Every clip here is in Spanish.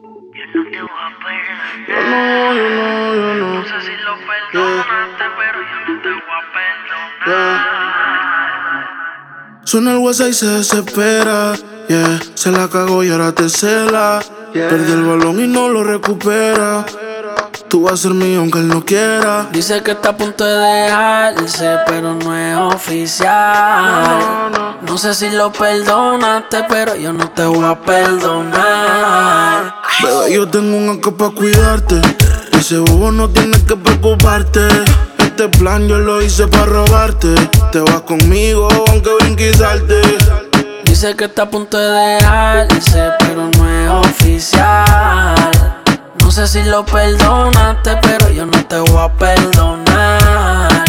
no te voy a perdonar. Yo no. No sé si lo perdonaste, pero yo no te voy a perdonar. Suena el WhatsApp y se desespera, yeah. Se la cagó y ahora te cela, yeah. Perdió el balón y no lo recupera. Tú vas a ser mío aunque él no quiera. Dice que está a punto de dejarse, pero no es oficial. No sé si lo perdonaste, pero yo no te voy a perdonar. Bebé, yo tengo un anca pa' cuidarte. Ese bobo no tienes que preocuparte. Este plan yo lo hice pa' robarte. Te vas conmigo aunque brinque y salte. Dice que está a punto de dejarse, pero no es oficial. No sé si lo perdonaste, pero yo no te voy a perdonar.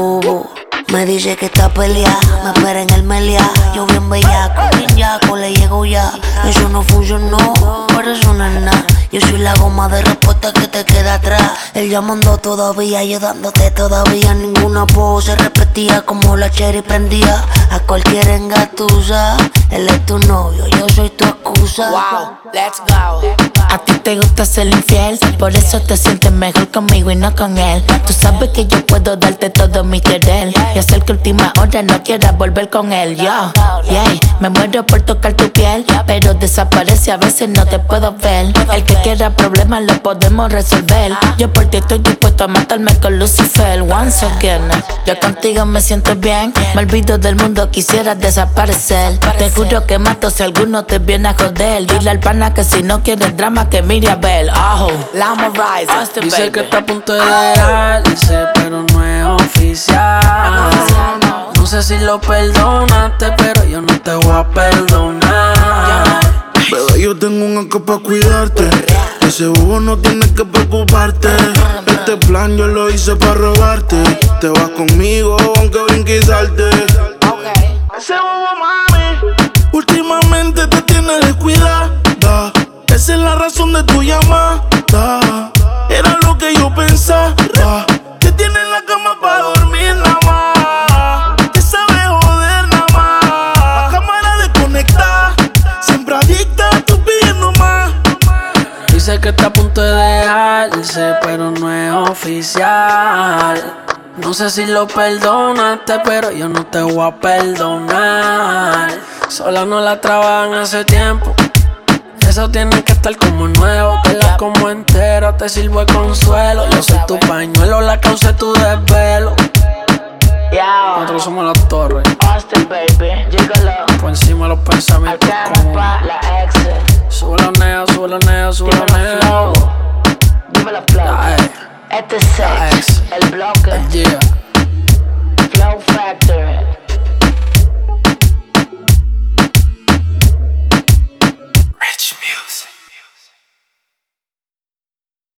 Me dice que está peleada, me espera en el Meliá. Yo bien bellaco, bien yaco, le llego ya. Eso no funcionó, por eso no es nada. Yo soy la goma de respuesta que te queda atrás. Él llamando todavía, yo dándote todavía. Ninguna pose repetía como la cherry prendía. A cualquiera engatusa, él es tu novio, yo soy tu excusa. Wow, let's go. A ti te gusta ser infiel, por eso te sientes mejor conmigo y no con él. Tú sabes que yo puedo darte todo mi querer y hacer que última hora no quieras volver con él. Yo, yeah, me muero por tocar tu piel, pero desaparece, a veces no te puedo ver. El que quiera problemas lo podemos resolver. Yo por ti estoy dispuesto a matarme con Lucifer. Once again, yo contigo me siento bien, me olvido del mundo, quisiera desaparecer. Te juro que mato si alguno te viene a joder. Dile al pana que si no quieres drama que mire a ver. Lama Rise, dice que está a punto de dejarse, pero no es oficial. No sé si lo perdonaste, pero yo no te voy a perdonar. Bebé, yo tengo un anca pa' cuidarte. Ese bobo no tienes que preocuparte. Este plan yo lo hice pa' robarte. Te vas conmigo aunque brinque y salte. Ese bobo, mami, últimamente te tiene descuidada. Esa es la razón de tu llamada. Era lo que yo pensaba. Te tiene en la cama pa' dormir nada más. Te sabe joder nada más. La cámara desconectada, siempre adicta, tú pidiendo más. Dice que está a punto de dejarse, pero no es oficial. No sé si lo perdonaste, pero yo no te voy a perdonar. Sola no la trabajan hace tiempo. Eso tiene que estar como nuevo, que la como entera te sirvo de consuelo. Yo soy tu pañuelo, la causa de tu desvelo. Nosotros somos las torres. Austin, baby, llégalo. Por encima de los pensamientos como la ex. sube los neos, sube los neos, sube los neos. Dime la plata. Este es Sex, el bloque. Yeah.